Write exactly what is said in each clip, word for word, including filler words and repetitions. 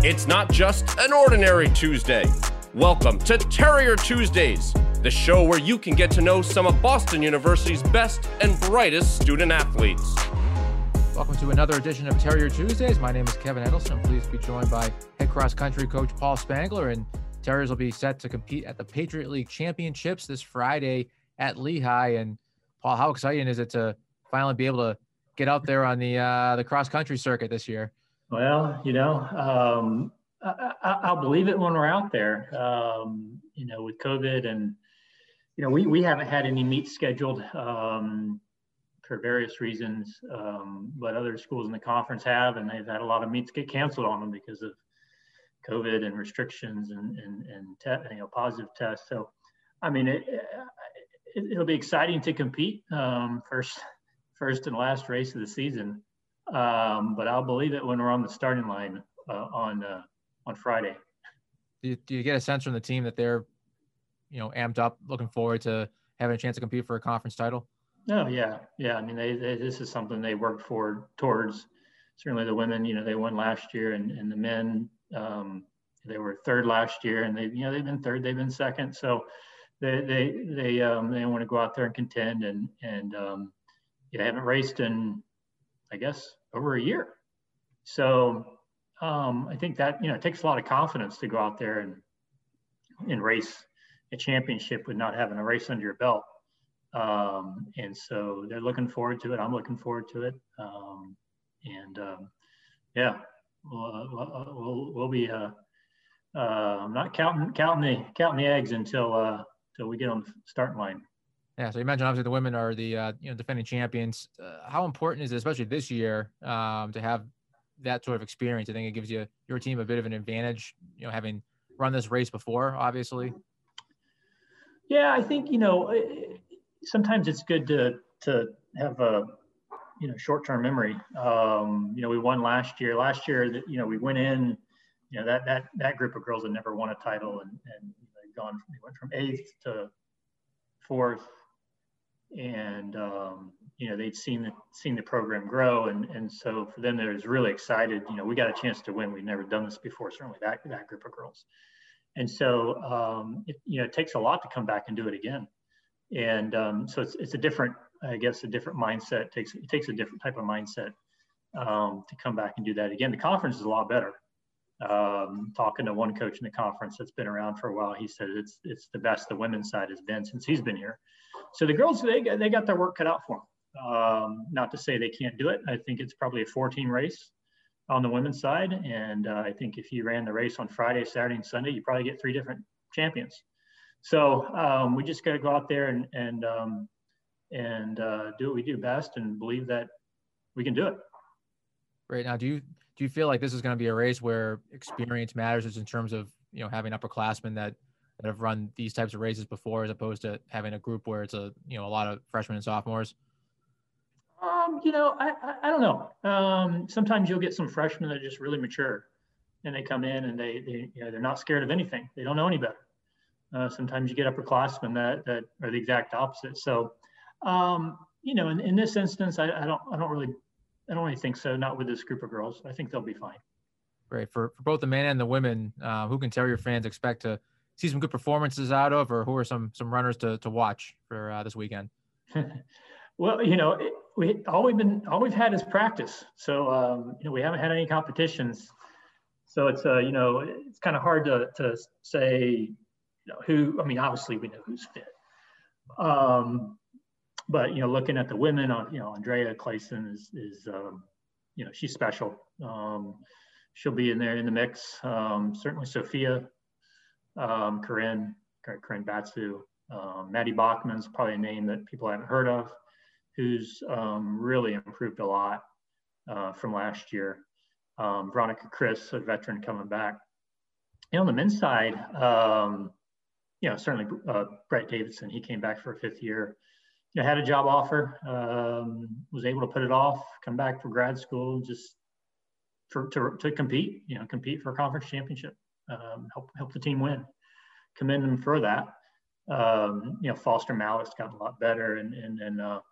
It's not just an ordinary Tuesday. Welcome to Terrier Tuesdays, the show where you can get to know some of Boston University's best and brightest student athletes. Welcome to another edition of Terrier Tuesdays. My name is Kevin Edelson. I'm pleased to be joined by head cross country coach Paul Spangler, and Terriers will be set to compete at the Patriot League Championships this Friday at Lehigh. And Paul, how exciting is it to finally be able to get out there on the uh, the cross country circuit this year? Well, you know, um, I, I, I'll believe it when we're out there. Um, you know, with COVID, and you know, we we haven't had any meets scheduled um, for various reasons, um, but other schools in the conference have, and they've had a lot of meets get canceled on them because of COVID and restrictions and and, and te- you know, positive tests. So, I mean, it, it, it'll be exciting to compete um, first first and last race of the season. Um, but I'll believe it when we're on the starting line uh, on uh, on Friday. Do you, do you get a sense from the team that they're, you know, amped up, looking forward to having a chance to compete for a conference title? Oh yeah, yeah. I mean, they, they this is something they worked for towards. Certainly, the women, you know, they won last year, and, and the men, um, they were third last year, and they, you know, they've been third, they've been second. So they they they um, they want to go out there and contend, and and um, yeah, they haven't raced in, I guess, over a year. So um, I think that, you know, it takes a lot of confidence to go out there and, and race a championship with not having a race under your belt. Um, and so they're looking forward to it. I'm looking forward to it. Um, and um, yeah, we'll, we'll, we'll be, uh, uh, I'm not counting, counting the, counting the eggs until, uh, until we get on the starting line. Yeah, so you mentioned obviously the women are the uh, you know defending champions. Uh, how important is it, especially this year, um, to have that sort of experience? I think it gives you your team a bit of an advantage, you know, having run this race before, obviously. Yeah, I think, you know, sometimes it's good to to have a, you know, short-term memory. Um, you know, we won last year. Last year, that you know, we went in, you know, that that that group of girls had never won a title, and and they've gone, they went from eighth to fourth. And, um, you know, they'd seen the, seen the program grow. And, and so for them, they was really excited. You know, we got a chance to win. We've never done this before, certainly that, that group of girls. And so, um, it, you know, it takes a lot to come back and do it again. And um, so it's, it's a different, I guess, a different mindset. It takes, it takes a different type of mindset um, to come back and do that again. The conference is a lot better. Um, talking to one coach in the conference that's been around for a while, he said it's it's the best the women's side has been since he's been here. So the girls, they they got their work cut out for them. Um, not to say they can't do it. I think it's probably a four-team race on the women's side, and uh, I think if you ran the race on Friday, Saturday, and Sunday, you probably get three different champions. So um, we just got to go out there and and um, and uh, do what we do best, and believe that we can do it. Right now, do you do you feel like this is going to be a race where experience matters, just in terms of, you know, having upperclassmen that that have run these types of races before, as opposed to having a group where it's a, you know, a lot of freshmen and sophomores? Um, you know, I, I, I don't know. Um, sometimes you'll get some freshmen that are just really mature, and they come in and they, they you know, they're not scared of anything. They don't know any better. Uh, sometimes you get upperclassmen that, that are the exact opposite. So, um, you know, in, in this instance, I, I don't, I don't really, I don't really think so. Not with this group of girls. I think they'll be fine. Great. For, for both the men and the women, uh, who can Terrier fans expect to see some good performances out of, or who are some some runners to to watch for uh, this weekend? Well, you know, it, we all we've been all we've had is practice. So um, you know, we haven't had any competitions. So it's uh, you know, it's kind of hard to to say, you know, who. I mean, obviously we know who's fit. Um, but you know, looking at the women, on you know, Andrea Clayson is is um, you know, she's special. Um, she'll be in there in the mix. Um, certainly Sophia. Um, Corinne, Corinne Batsu, um, Maddie Bachman's probably a name that people haven't heard of, who's um, really improved a lot uh, from last year. Um, Veronica Chris, a veteran coming back. And on the men's side, um, you know, certainly uh, Brett Davidson, he came back for a fifth year. You know, had a job offer, um, was able to put it off, come back for grad school, just for to, to compete, you know, compete for a conference championship. Um, help help the team win. Commend them for that. Um, you know, Foster Mallett's gotten a lot better, and and and uh,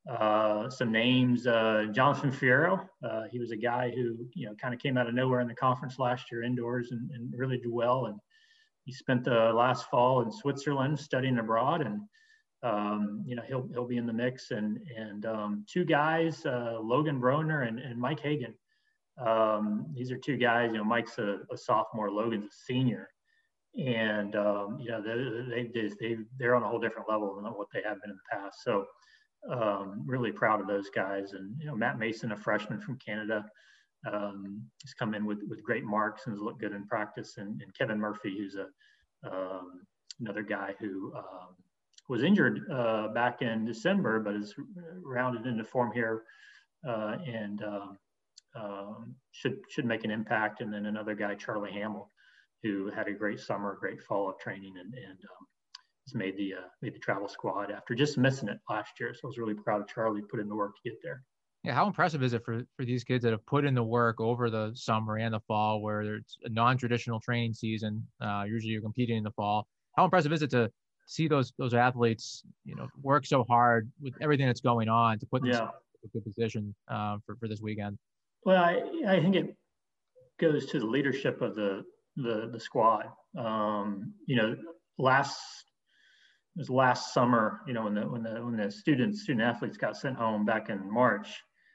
Uh, some names, uh, Jonathan Fierro. Uh, he was a guy who, you know, kind of came out of nowhere in the conference last year indoors and, and really did well. And he spent the last fall in Switzerland studying abroad, and um, you know, he'll he'll be in the mix. And and um, two guys, uh, Logan Broner and, and Mike Hagan. Um, these are two guys. You know, Mike's a, a sophomore, Logan's a senior, and um, you know, they they just they they're on a whole different level than what they have been in the past. So. Um, really proud of those guys. And, you know, Matt Mason, a freshman from Canada, um, has come in with, with great marks and has looked good in practice. And, and Kevin Murphy, who's a um, another guy who um, was injured uh, back in December, but is rounded into form here uh, and um, um, should should make an impact. And then another guy, Charlie Hamill, who had a great summer, great fall of training, and, and um, made the uh, made the travel squad after just missing it last year. So I was really proud of Charlie, put in the work to get there. Yeah, how impressive is it for, for these kids that have put in the work over the summer and the fall, where there's a non-traditional training season. Uh, usually you're competing in the fall. How impressive is it to see those those athletes, you know, work so hard with everything that's going on to put them yeah. in a good position uh, for, for this weekend? Well, I, I think it goes to the leadership of the the, the squad. Um, you know, last It was last summer, you know, when the when the when the students, student athletes got sent home back in March.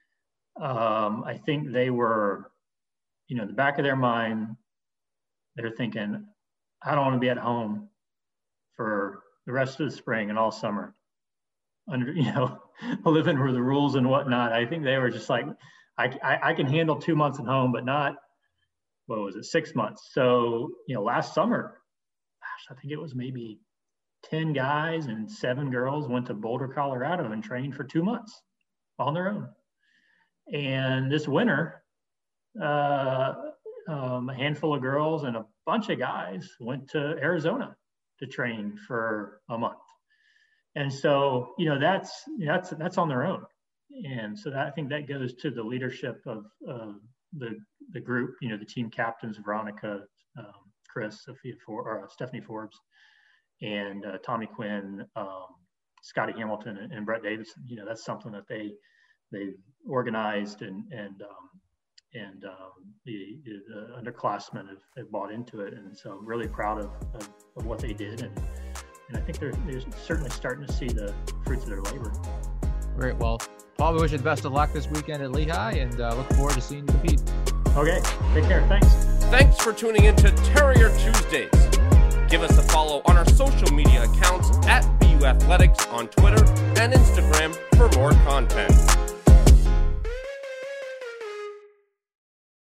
Um, I think they were, you know, in the back of their mind, they're thinking, I don't want to be at home for the rest of the spring and all summer, under, you know, living with the rules and whatnot. I think they were just like, I, I I can handle two months at home, but not, what was it, six months. So, you know, last summer, gosh, I think it was maybe ten guys and seven girls went to Boulder, Colorado and trained for two months on their own. And this winter, uh, um, a handful of girls and a bunch of guys went to Arizona to train for a month. And so, you know, that's, that's, that's on their own. And so that, I think that goes to the leadership of uh, the, the group, you know, the team captains, Veronica, um, Chris, Sophia, For- or Stephanie Forbes, and uh, Tommy Quinn, um, Scotty Hamilton, and, and Brett Davidson. You know, that's something that they they've organized, and and um, and um, the, the underclassmen have, have bought into it. And so I'm really proud of, of, of what they did, and and I think they're they're certainly starting to see the fruits of their labor. Great. Well, Paul, we wish you the best of luck this weekend at Lehigh, and uh, look forward to seeing you compete. Okay. Take care. Thanks. Thanks for tuning in to Terrier Tuesdays. Give us a follow on our social media accounts at B U Athletics on Twitter and Instagram for more content.